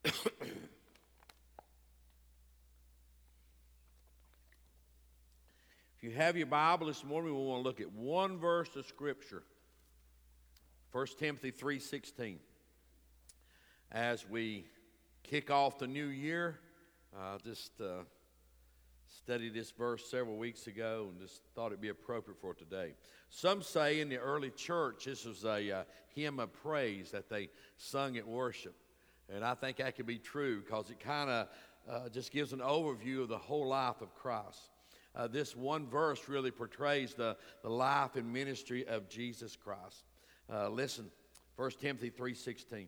If you have your Bible this morning, we want to look at one verse of Scripture, 1 Timothy 3:16. As we kick off the new year, I just studied this verse several weeks ago and just thought it'd be appropriate for today. Some say in the early church this was a hymn of praise that they sung at worship. And I think that could be true because it kind of just gives an overview of the whole life of Christ. This one verse really portrays the life and ministry of Jesus Christ. Listen, 1 Timothy 3:16.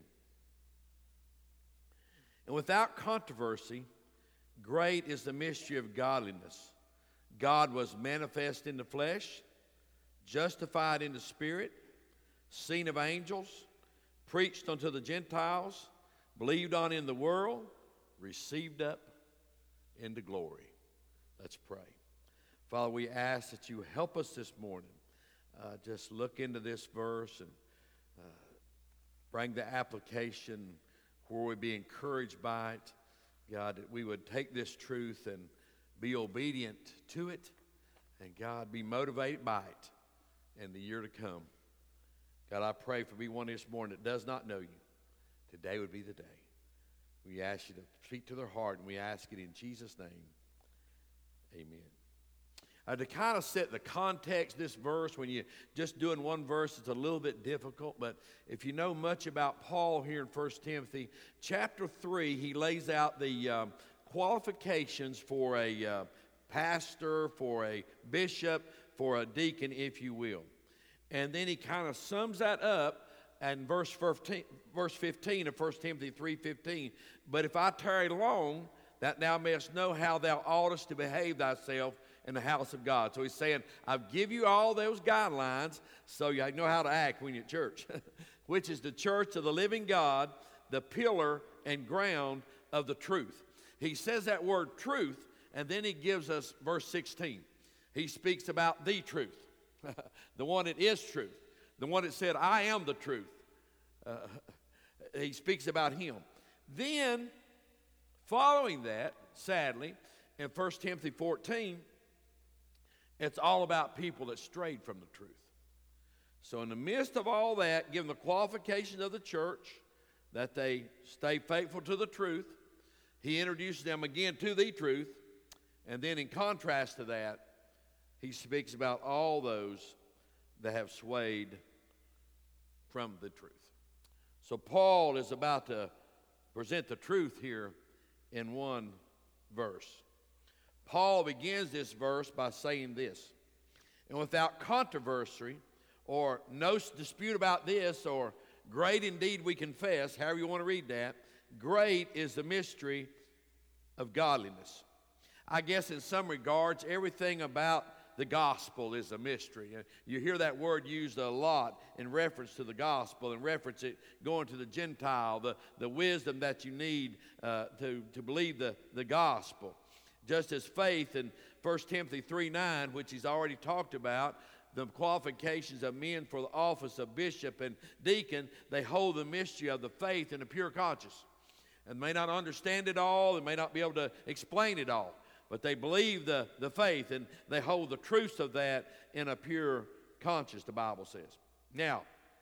And without controversy, great is the mystery of godliness. God was manifest in the flesh, justified in the spirit, seen of angels, preached unto the Gentiles, believed on in the world, received up into glory. Let's pray. Father, we ask that you help us this morning. Just look into this verse and bring the application where we be encouraged by it. God, that we would take this truth and be obedient to it, and God, be motivated by it in the year to come. God, I pray for one this morning that does not know you. Today would be the day. We ask you to speak to their heart, and we ask it in Jesus' name. Amen. To kind of set the context of this verse, when you're just doing one verse, it's a little bit difficult. But if you know much about Paul here in 1 Timothy, chapter 3, he lays out the qualifications for a pastor, for a bishop, for a deacon, if you will. And then he kind of sums that up in verse 15 of 1 Timothy 3:15. But if I tarry long, that thou mayest know how thou oughtest to behave thyself in the house of God. So he's saying, I'll give you all those guidelines so you know how to act when you're at church, which is the church of the living God, the pillar and ground of the truth. He says that word truth, and then he gives us verse 16. He speaks about the truth, the one that is truth, the one that said, I am the truth. He speaks about him. Then, following that, sadly, in 1 Timothy 14, it's all about people that strayed from the truth. So in the midst of all that, given the qualifications of the church, that they stay faithful to the truth, he introduces them again to the truth, and then in contrast to that, he speaks about all those that have swayed from the truth. So Paul is about to present the truth here in one verse. Paul begins this verse by saying this, and without controversy or no dispute about this, or great indeed we confess, however you want to read that, great is the mystery of godliness. I guess in some regards, everything about the gospel is a mystery. You hear that word used a lot in reference to the gospel, in reference to going to the Gentile, the wisdom that you need to believe the gospel. Just as faith in 1 Timothy 3:9, which he's already talked about, the qualifications of men for the office of bishop and deacon, they hold the mystery of the faith in a pure conscience. And may not understand it all, and may not be able to explain it all, but they believe the faith, and they hold the truths of that in a pure conscience, the Bible says. Now,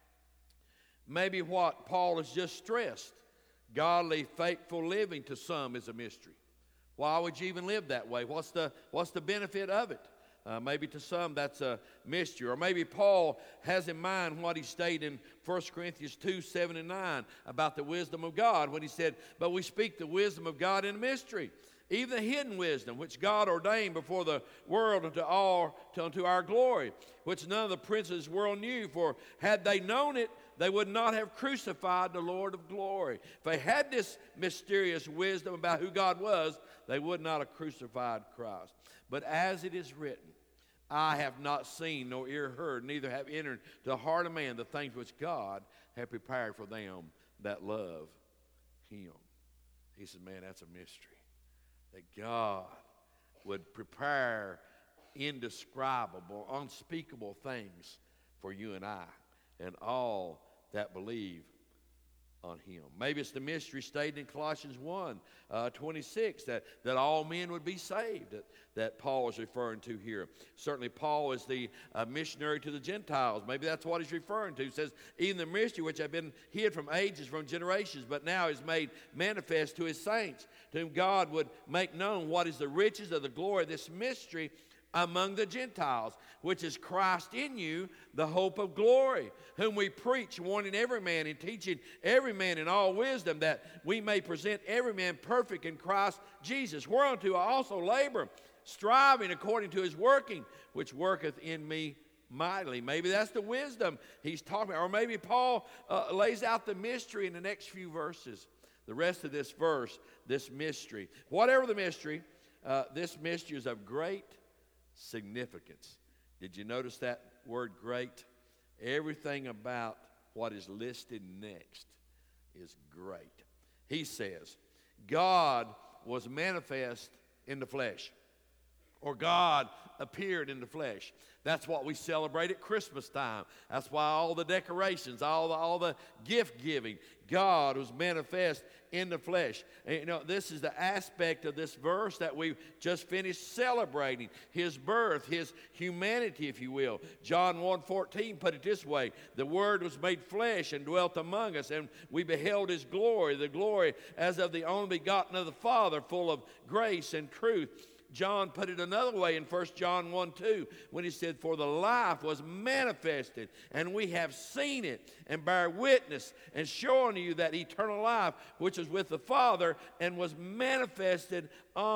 maybe what Paul has just stressed, godly, faithful living to some is a mystery. Why would you even live that way? What's the benefit of it? Maybe to some that's a mystery. Or maybe Paul has in mind what he stated in 1 Corinthians 2:7-9 about the wisdom of God, when he said, but we speak the wisdom of God in a mystery, even the hidden wisdom which God ordained before the world unto our glory, which none of the princes of this world knew. For had they known it, they would not have crucified the Lord of glory. If they had this mysterious wisdom about who God was, they would not have crucified Christ. But as it is written, I have not seen nor ear heard, neither have entered to the heart of man the things which God hath prepared for them that love him. He said, man, that's a mystery. That God would prepare indescribable, unspeakable things for you and I and all that believe on him. Maybe it's the mystery stated in Colossians 1, 26, that all men would be saved, that Paul is referring to here. Certainly Paul is the missionary to the Gentiles. Maybe that's what he's referring to. He says, even the mystery which had been hid from ages, from generations, but now is made manifest to his saints, to whom God would make known what is the riches of the glory of this mystery among the Gentiles, which is Christ in you, the hope of glory, whom we preach, warning every man and teaching every man in all wisdom, that we may present every man perfect in Christ Jesus, whereunto I also labor, striving according to his working, which worketh in me mightily. Maybe that's the wisdom he's talking about. Or maybe Paul lays out the mystery in the next few verses. The rest of this verse, this mystery. Whatever the mystery, this mystery is of great significance. Did you notice that word great? Everything about what is listed next is great. He says, God was manifest in the flesh, or God appeared in the flesh. That's what we celebrate at Christmas time. That's why all the decorations, all the gift giving, God was manifest in the flesh. And, you know, this is the aspect of this verse that we've just finished celebrating. His birth, his humanity, if you will. John 1:14 put it this way: the Word was made flesh and dwelt among us, and we beheld his glory, the glory as of the only begotten of the Father, full of grace and truth. John put it another way in 1 John 1:2 when he said, for the life was manifested, and we have seen it, and bear witness, and showing you that eternal life which is with the Father, and was manifested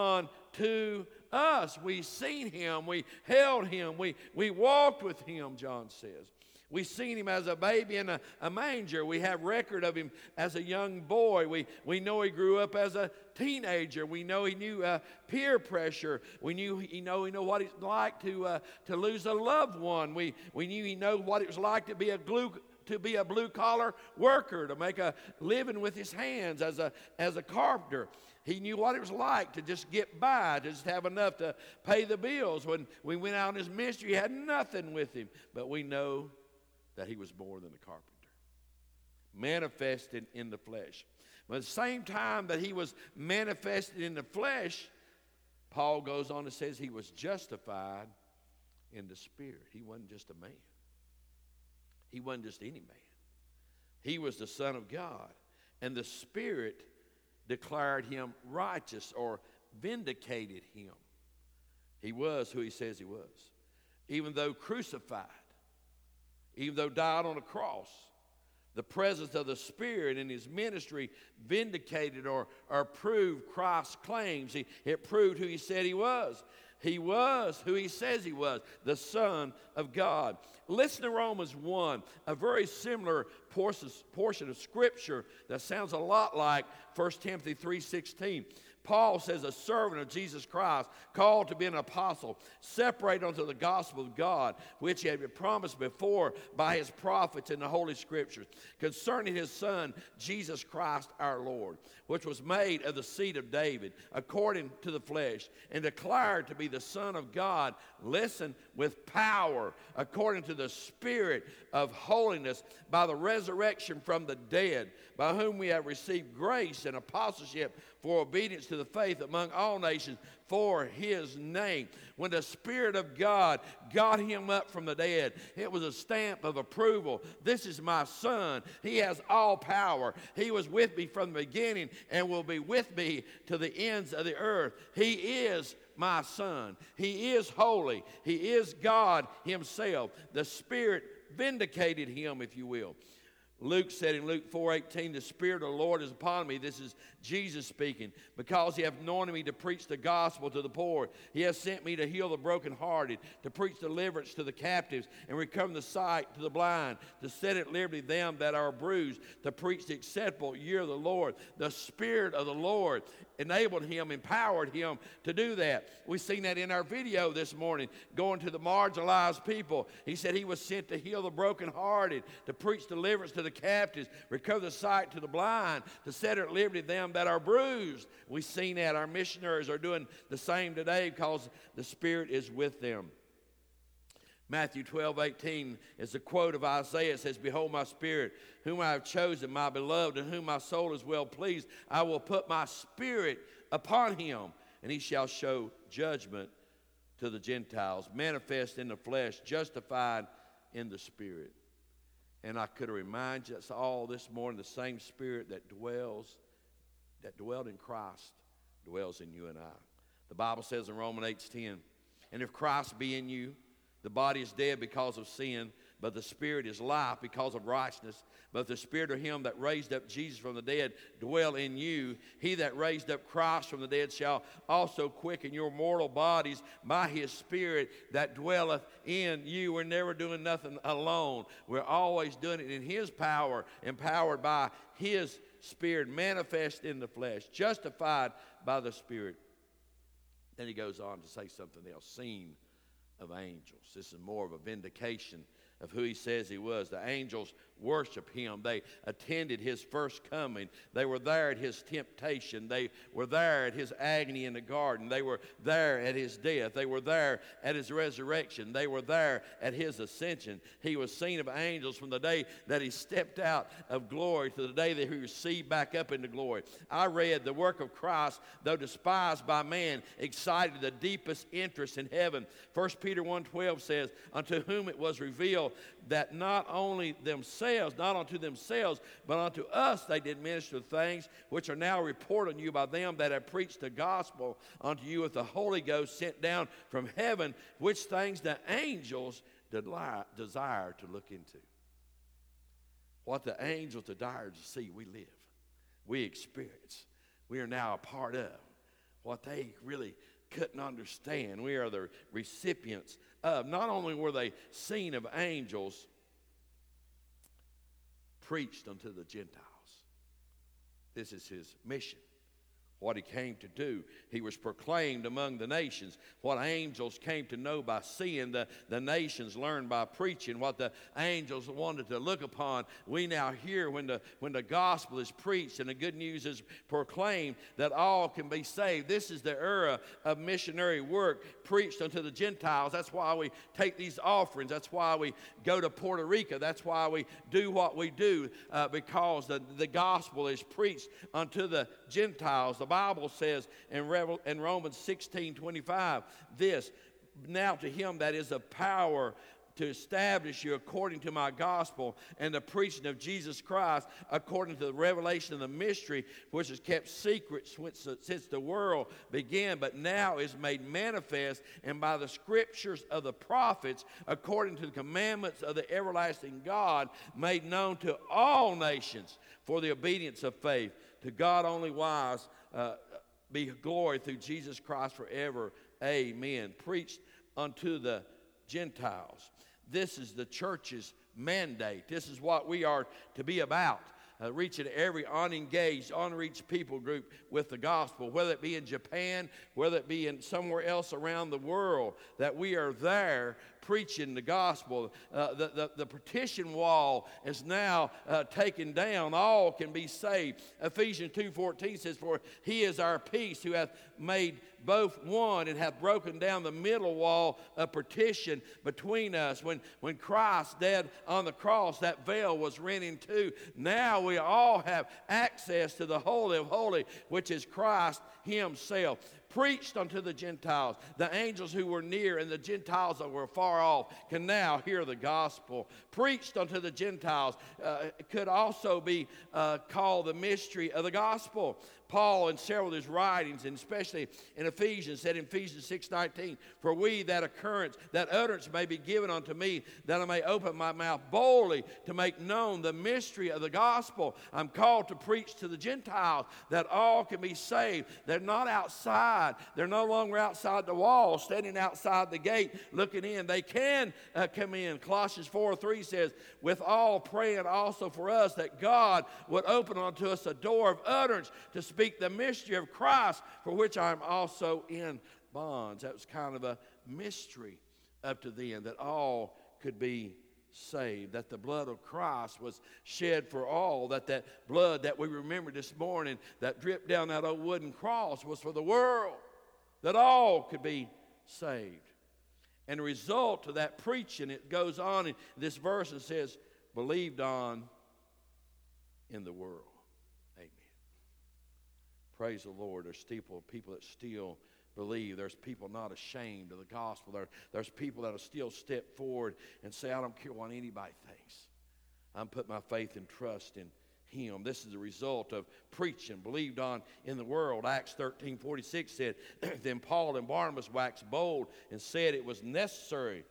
unto us. We seen him, we held him, we walked with him, John says. We've seen him as a baby in a manger. We have record of him as a young boy. We know he grew up as a teenager. We know he knew peer pressure. We know what it's like to lose a loved one. We knew he know what it was like to be a blue collar worker, to make a living with his hands as a carpenter. He knew what it was like to just get by, to just have enough to pay the bills. When we went out on his ministry, he had nothing with him. But we know that he was more than a carpenter, manifested in the flesh. But at the same time that he was manifested in the flesh, Paul goes on and says he was justified in the Spirit. He wasn't just a man. He wasn't just any man. He was the Son of God. And the Spirit declared him righteous, or vindicated him. He was who he says he was. Even though crucified, even though died on a cross, the presence of the Spirit in his ministry vindicated or proved Christ's claims. It proved who he said he was. He was who he says he was, the Son of God. Listen to Romans 1, a very similar portion of Scripture that sounds a lot like 1 Timothy 3:16. Paul says, a servant of Jesus Christ, called to be an apostle, separated unto the gospel of God, which he had been promised before by his prophets in the Holy Scriptures, concerning his Son, Jesus Christ our Lord, which was made of the seed of David, according to the flesh, and declared to be the Son of God, listen, with power, according to the Spirit of holiness, by the resurrection from the dead, by whom we have received grace and apostleship for obedience to the faith among all nations for his name. When the Spirit of God got him up from the dead, it was a stamp of approval. This is my Son. He has all power. He was with me from the beginning and will be with me to the ends of the earth. He is my Son. He is holy. He is God himself. The Spirit vindicated him, if you will. Luke said in Luke 4:18, the Spirit of the Lord is upon me. This is Jesus speaking. Because he hath anointed me to preach the gospel to the poor. He has sent me to heal the brokenhearted, to preach deliverance to the captives, and recover the sight to the blind, to set at liberty them that are bruised, to preach the acceptable year of the Lord. The Spirit of the Lord enabled him, empowered him to do that. We've seen that in our video this morning, going to the marginalized people. He said he was sent to heal the brokenhearted, to preach deliverance to the captives, recover the sight to the blind, to set at liberty them that are bruised. We've seen that. Our missionaries are doing the same today because the Spirit is with them. Matthew 12:18 is a quote of Isaiah. It says, "Behold my spirit, whom I have chosen, my beloved, in whom my soul is well pleased. I will put my spirit upon him, and he shall show judgment to the Gentiles, manifest in the flesh, justified in the spirit." And I could remind us all this morning, the same spirit that dwelled in Christ dwells in you and I. The Bible says in Romans 8:10, "And if Christ be in you, the body is dead because of sin, but the spirit is life because of righteousness. But the spirit of him that raised up Jesus from the dead dwell in you. He that raised up Christ from the dead shall also quicken your mortal bodies by his spirit that dwelleth in you." We're never doing nothing alone. We're always doing it in his power, empowered by his spirit, manifest in the flesh, justified by the spirit. Then he goes on to say something else, seen of angels. This is more of a vindication of who he says he was. The angels worship him. They attended his first coming. They were there at his temptation. They were there at his agony in the garden. They were there at his death. They were there at his resurrection. They were there at his ascension. He was seen of angels from the day that he stepped out of glory to the day that he received back up into glory. I read the work of Christ, though despised by man, excited the deepest interest in heaven. 1 Peter 1:12 says, "Unto whom it was revealed that not only not unto themselves, but unto us they did minister things which are now reported unto you by them that have preached the gospel unto you with the Holy Ghost sent down from heaven, which things the angels desire to look into." What the angels desire to see, we live, we experience, we are now a part of. What they really couldn't understand, we are the recipients of. Not only were they seen of angels, preached unto the Gentiles. This is his mission. What he came to do. He was proclaimed among the nations. What angels came to know by seeing, the nations learned by preaching. What the angels wanted to look upon, we now hear when the gospel is preached and the good news is proclaimed that all can be saved. This is the era of missionary work preached unto the Gentiles. That's why we take these offerings. That's why we go to Puerto Rico. That's why we do what we do, because the gospel is preached unto the Gentiles. The Bible says in Romans 16:25 this, "Now to him that is of power to establish you according to my gospel and the preaching of Jesus Christ according to the revelation of the mystery which is kept secret since the world began, but now is made manifest, and by the scriptures of the prophets according to the commandments of the everlasting God made known to all nations for the obedience of faith. To God only wise be glory through Jesus Christ forever. Amen." Preached unto the Gentiles. This is the church's mandate. This is what we are to be about. Reaching every unengaged, unreached people group with the gospel, whether it be in Japan, whether it be in somewhere else around the world, that we are there preaching the gospel. The partition wall is now taken down. All can be saved. Ephesians 2:14 says, "For he is our peace, who hath made both one and hath broken down the middle wall of partition between us." When Christ died on the cross, that veil was rent in two. Now we all have access to the Holy of Holies, which is Christ himself. Preached unto the Gentiles. The angels who were near and the Gentiles that were far off can now hear the gospel. Preached unto the Gentiles could also be called the mystery of the gospel. Paul, in several of his writings, and especially in Ephesians, said in Ephesians 6:19, "For we that utterance may be given unto me, that I may open my mouth boldly to make known the mystery of the gospel." I'm called to preach to the Gentiles that all can be saved. They're not outside. They're no longer outside the wall, standing outside the gate, looking in. They can come in. Colossians 4:3 says, "With all praying also for us, that God would open unto us a door of utterance to speak the mystery of Christ, for which I am also in bonds." That was kind of a mystery up to then, that all could be saved, that the blood of Christ was shed for all, that blood that we remembered this morning that dripped down that old wooden cross was for the world, that all could be saved. And the result of that preaching, it goes on in this verse and says, believed on in the world. Amen. Praise the Lord. There's people that still believe. There's people not ashamed of the gospel. There's people that will still step forward and say, I don't care what anybody thinks. I'm putting my faith and trust in Him. This is the result of preaching, believed on in the world. Acts 13:46 said, Then Paul and Barnabas waxed bold and said it was necessary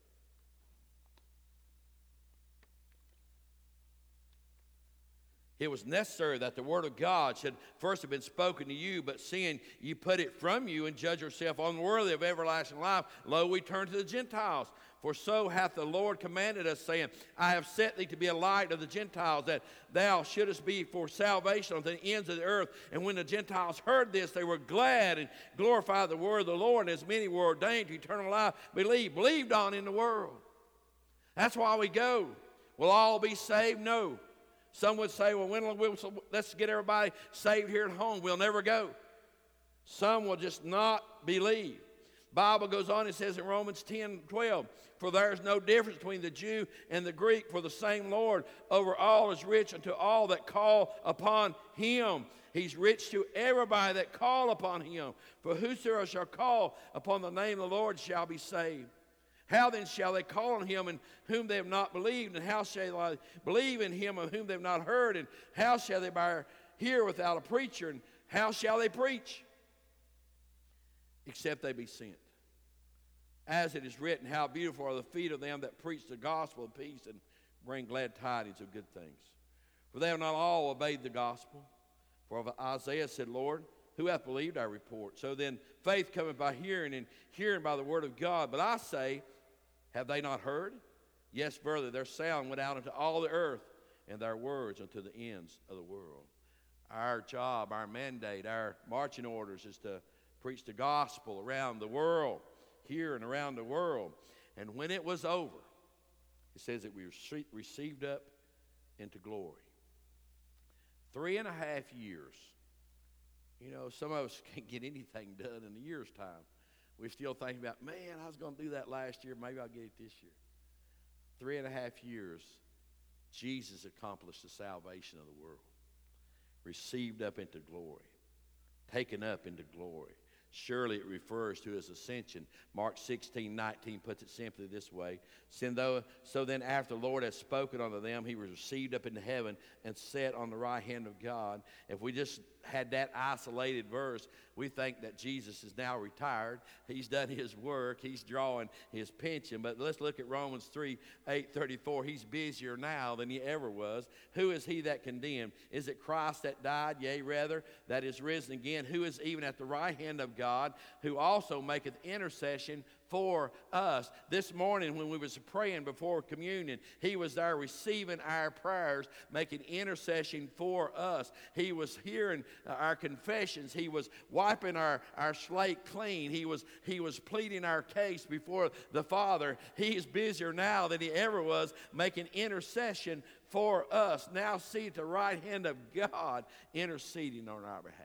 that the word of God should first have been spoken to you, but seeing you put it from you and judge yourself unworthy of everlasting life, lo, we turn to the Gentiles. For so hath the Lord commanded us, saying, I have set thee to be a light of the Gentiles, that thou shouldest be for salvation unto the ends of the earth. And when the Gentiles heard this, they were glad and glorified the word of the Lord. And as many were ordained to eternal life, believed on in the world. That's why we go. Will all be saved? No. Some would say, well, let's get everybody saved here at home. We'll never go. Some will just not believe. Bible goes on, it says in Romans 10:12, for there is no difference between the Jew and the Greek, for the same Lord over all is rich unto all that call upon Him. He's rich to everybody that call upon Him. For whosoever shall call upon the name of the Lord shall be saved. How then shall they call on Him in whom they have not believed? And how shall they believe in Him of whom they have not heard? And how shall they hear without a preacher? And how shall they preach? Except they be sent. As it is written, how beautiful are the feet of them that preach the gospel of peace and bring glad tidings of good things. For they have not all obeyed the gospel. For Isaiah said, Lord, who hath believed our report? So then faith cometh by hearing, and hearing by the word of God. But I say, have they not heard? Yes, verily, their sound went out into all the earth, and their words unto the ends of the world. Our job, our mandate, our marching orders is to preach the gospel around the world, here and around the world. And when it was over, it says that we were received up into glory. 3.5 years. You know, some of us can't get anything done in a year's time. We're still thinking about, man, I was going to do that last year. Maybe I'll get it this year. 3.5 years, Jesus accomplished the salvation of the world. Received up into glory. Taken up into glory. Surely it refers to His ascension. Mark 16:19 puts it simply this way. So then after the Lord has spoken unto them, He was received up into heaven and sat on the right hand of God. If we just had that isolated verse, we think that Jesus is now retired. He's done His work. He's drawing His pension. But let's look at Romans 3:8-34. He's busier now than He ever was. Who is He that condemned? Is it Christ that died? Yea, rather, that is risen again. Who is even at the right hand of God, who also maketh intercession for us. This morning when we was praying before communion, He was there receiving our prayers, making intercession for us. He was hearing our confessions. He was wiping our slate clean. He was pleading our case before the Father. He is busier now than He ever was, making intercession for us. Now see at the right hand of God, interceding on our behalf.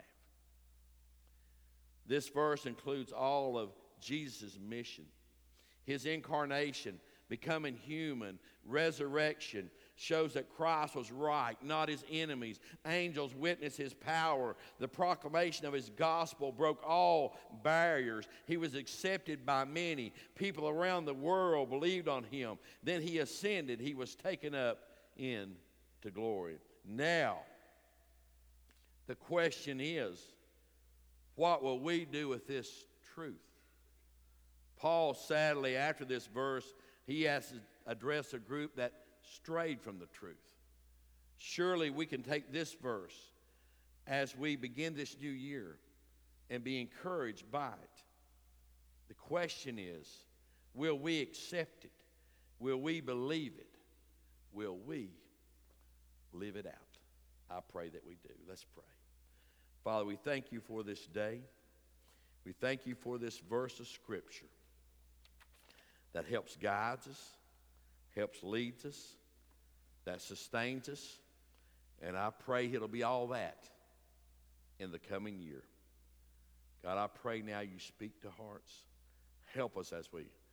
This verse includes all of Jesus' mission, His incarnation, becoming human, resurrection, shows that Christ was right, not His enemies. Angels witnessed His power. The proclamation of His gospel broke all barriers. He was accepted by many. People around the world believed on Him. Then He ascended. He was taken up into glory. Now, the question is, what will we do with this truth? Paul, sadly, after this verse, he has to address a group that strayed from the truth. Surely we can take this verse as we begin this new year and be encouraged by it. The question is, will we accept it? Will we believe it? Will we live it out? I pray that we do. Let's pray. Father, we thank You for this day. We thank You for this verse of Scripture that helps guide us, helps lead us, that sustains us. And I pray it'll be all that in the coming year. God, I pray now You speak to hearts. Help us as we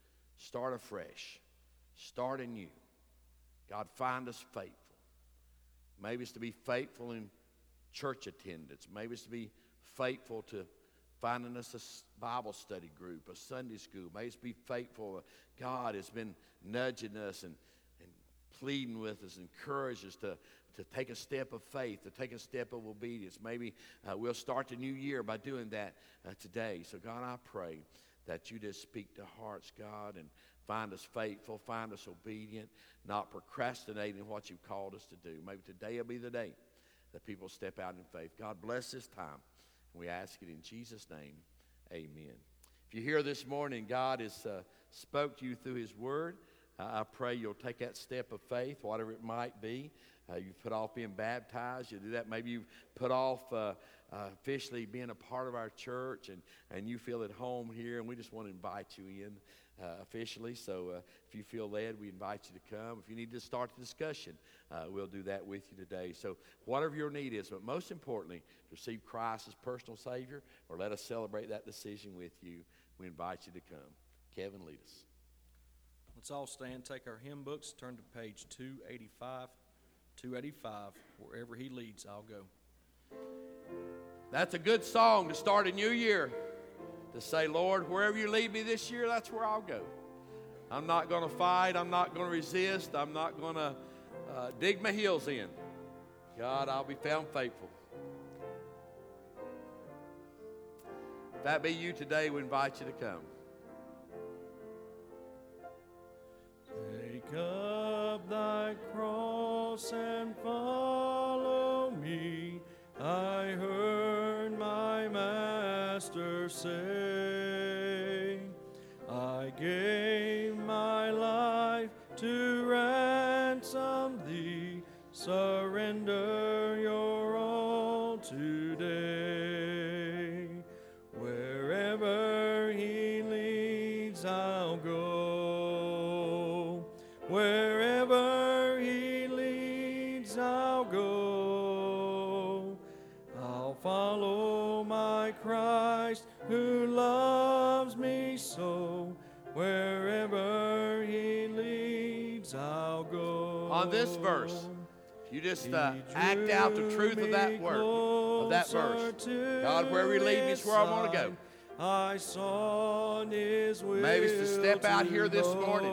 start afresh, start anew. God, find us faithful. Maybe it's to be faithful in church attendance. Maybe it's to be faithful to finding us a Bible study group, a Sunday school. Maybe it's to be faithful. God has been nudging us and pleading with us, encouraging us to take a step of faith, to take a step of obedience. Maybe we'll start the new year by doing that today. So, God, I pray that you just speak to hearts, God, and find us faithful, find us obedient, not procrastinating what you've called us to do. Maybe today will be the day that people step out in faith. God, bless this time. And we ask it in Jesus' name. Amen. If you're here this morning, God has spoke to you through his word. I pray you'll take that step of faith, whatever it might be. You've put off being baptized. You do that. Maybe you've put off officially being a part of our church, and you feel at home here, and we just want to invite you in officially. So if you feel led, we invite you to come. If you need to start the discussion, we'll do that with you today. So whatever your need is, but most importantly, to receive Christ as personal Savior, or let us celebrate that decision with you, we invite you to come. Kevin, lead us. Let's all stand, take our hymn books, turn to page 285. 285, wherever he leads, I'll go. That's a good song to start a new year. To say, Lord, wherever you lead me this year, that's where I'll go. I'm not going to fight. I'm not going to resist. I'm not going to dig my heels in. God, I'll be found faithful. If that be you today, we invite you to come. Take up thy cross and follow me. I heard my Master say, I gave my life to ransom thee. Surrender your all today. Wherever he leads, I'll go. Wherever he leads, I'll go. I'll follow my Christ who loves me so. Wherever he leads, I'll go. On this verse, you just act out the truth of that word, of that verse. God, wherever you lead me is where I want to go. I saw his will. Maybe it's to step out here this morning.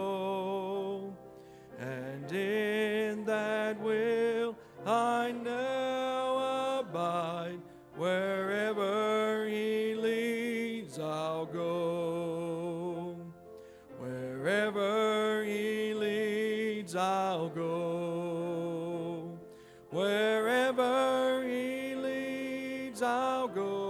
And in that will I now abide. Wherever he leads, I'll go. Wherever he leads, I'll go. Wherever he leads, I'll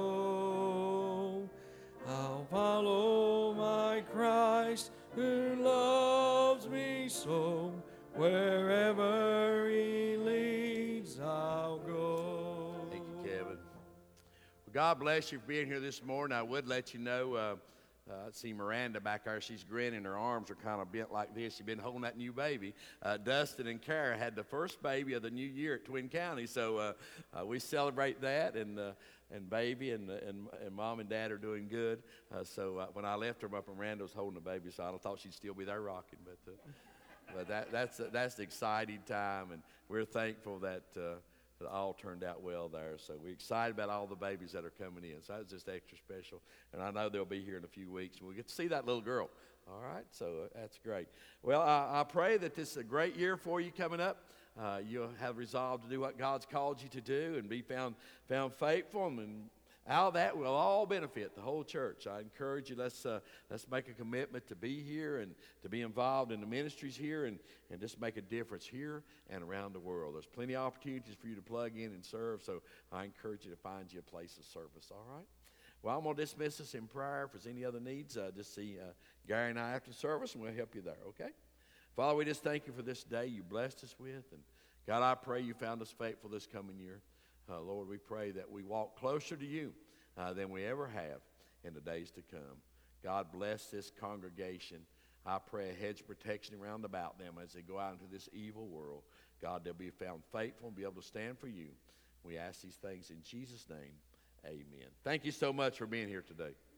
go. I'll follow my Christ who loves me so. Wherever he leads, I'll go. Thank you, Kevin. Well, God bless you for being here this morning. I would let you know, I see Miranda back there. She's grinning. Her arms are kind of bent like this. She's been holding that new baby. Dustin and Kara had the first baby of the new year at Twin County, so we celebrate that. And baby and mom and dad are doing good. So when I left her, Miranda was holding the baby, so I thought she'd still be there rocking. But that's an exciting time, and we're thankful that it all turned out well there. So we're excited about all the babies that are coming in. So that's just extra special. And I know they'll be here in a few weeks, and we'll get to see that little girl. All right, so that's great. Well, I pray that this is a great year for you coming up. You'll have resolved to do what God's called you to do and be found faithful, and out of that will all benefit the whole church. I encourage you, let's make a commitment to be here and to be involved in the ministries here and just make a difference here and around the world. There's plenty of opportunities for you to plug in and serve, so I encourage you to find you a place of service, all right? Well, I'm going to dismiss us in prayer. If there's any other needs, just see Gary and I after service, and we'll help you there, okay? Father, we just thank you for this day you blessed us with, and God, I pray you found us faithful this coming year. Lord, we pray that we walk closer to you than we ever have in the days to come. God, bless this congregation. I pray a hedge of protection around about them as they go out into this evil world. God, they'll be found faithful and be able to stand for you. We ask these things in Jesus' name. Amen. Thank you so much for being here today.